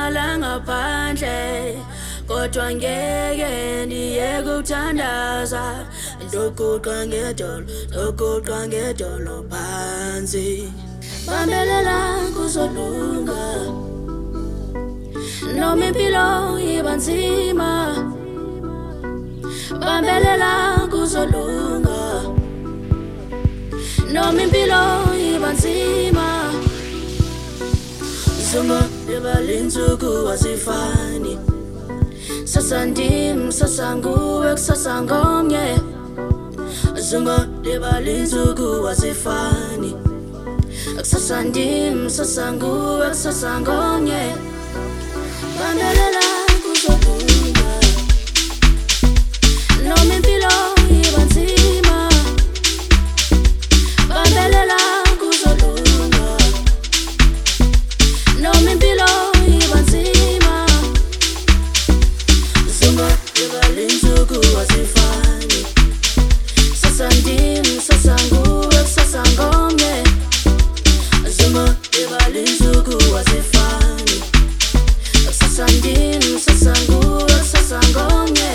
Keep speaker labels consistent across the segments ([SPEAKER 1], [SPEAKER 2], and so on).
[SPEAKER 1] ngihlala ngaphandle kodwa ngeke ndiyeke ukuthandaza ndogoqa ngedolo phansi bambelela kuzolunga noma impilo iba nzima bambelela kuzolunga noma impilo iba nzima Zunga lebalinsuku asifani Sasandim sasanguwe kusasangomnye Zunga lebalinsuku asifani Sasandim sasanguwe kusasangomnye Bandelela kuzolunga Noma impilo iba nzima Bandelela kuzolunga Noma impilo iba nzima Zunga lebalinsuku asifani Sasandim sasanguwe kusasangomnye Zunga lebalinsuku asifani Sasandim sasanguwe kusasangomnye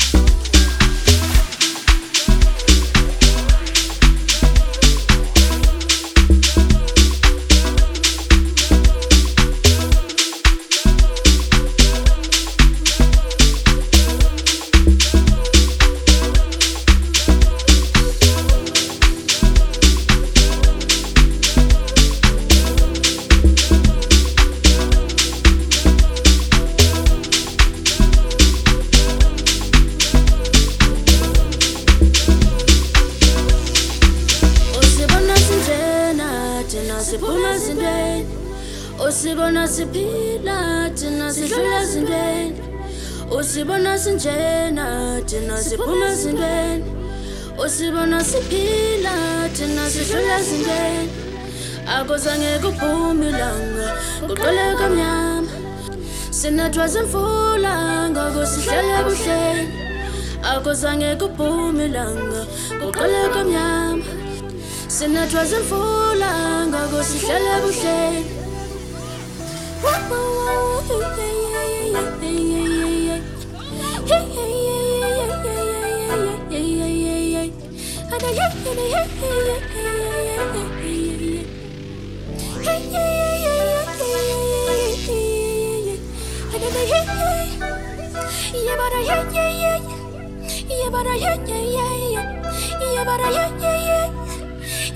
[SPEAKER 1] Usibona siphila thina sidlula ezintweni Usibona sinjena thina siphuma ezintweni Usibona siphila thina sidlula ezintweni Akuzange kuphume ilanga kuqale kamnyama Sinathwa zemfula ngoku sihlala ebuhleni Akuzange kuphume ilanga kuqale kamnyama Sinathwa zemfula ngoku sihlala ebuhleni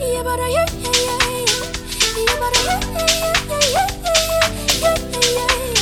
[SPEAKER 1] Yeah.